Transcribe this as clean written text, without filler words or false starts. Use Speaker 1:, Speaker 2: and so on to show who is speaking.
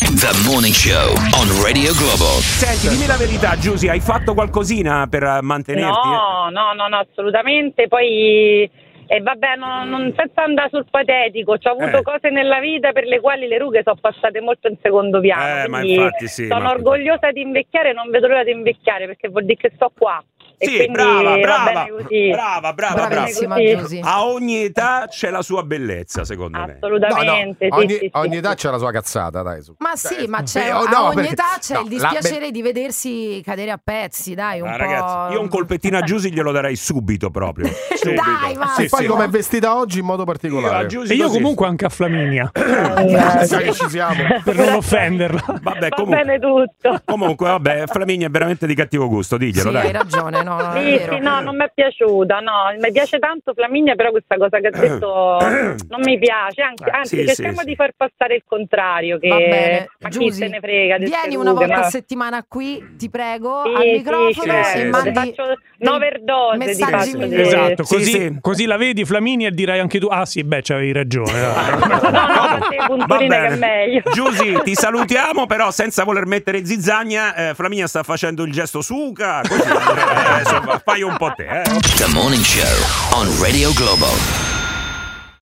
Speaker 1: The Morning Show on Radio Globo.
Speaker 2: Senti, dimmi la verità, Giusy, hai fatto qualcosina per mantenerti?
Speaker 3: No, assolutamente. Poi vabbè, non senza andare sul patetico, ho avuto cose nella vita per le quali le rughe sono passate molto in secondo piano.
Speaker 2: Ma infatti sì.
Speaker 3: Sono orgogliosa di invecchiare, non vedo l'ora di invecchiare perché vuol dire che sto qua.
Speaker 2: Sì,
Speaker 3: quindi
Speaker 2: brava.
Speaker 4: Bravissima Giusy.
Speaker 2: A ogni età c'è la sua bellezza, secondo me.
Speaker 3: Assolutamente.
Speaker 5: Ogni età c'è la sua cazzata, dai.
Speaker 4: Ma sì, ma c'è a ogni età c'è il dispiacere di vedersi cadere a pezzi, dai, un po'.
Speaker 2: Ragazzi, io un colpettino a Giusy glielo darei subito proprio.
Speaker 4: Dai, ma
Speaker 5: e poi come è vestita oggi in modo particolare.
Speaker 6: E io comunque anche a Flaminia.
Speaker 5: Che ci siamo.
Speaker 6: Per non offenderla.
Speaker 3: Va bene tutto.
Speaker 2: Comunque, vabbè, Flaminia è veramente di cattivo gusto, diglielo,
Speaker 4: sì,
Speaker 2: dai.
Speaker 4: Hai ragione, no, è vero.
Speaker 3: Sì, non mi è piaciuta, mi piace tanto Flaminia, però questa cosa che ha detto non mi piace, anzi cerchiamo di far passare il contrario, che
Speaker 4: va bene.
Speaker 3: ma
Speaker 4: Giusy,
Speaker 3: chi se ne frega.
Speaker 4: Vieni una volta a settimana qui, ti prego, al microfono e mandi
Speaker 3: faccio un'overdose
Speaker 4: messaggi
Speaker 3: di
Speaker 6: esatto, così la vedi Flaminia e dirai anche tu, ah sì, beh, c'avevi ragione.
Speaker 3: Va bene. Che è meglio.
Speaker 2: Giusy, ti salutiamo, però senza voler mettere zizzagna, Flaminia sta facendo il gesto suca, così fai un po' te.
Speaker 1: The Morning Show on Radio Globo.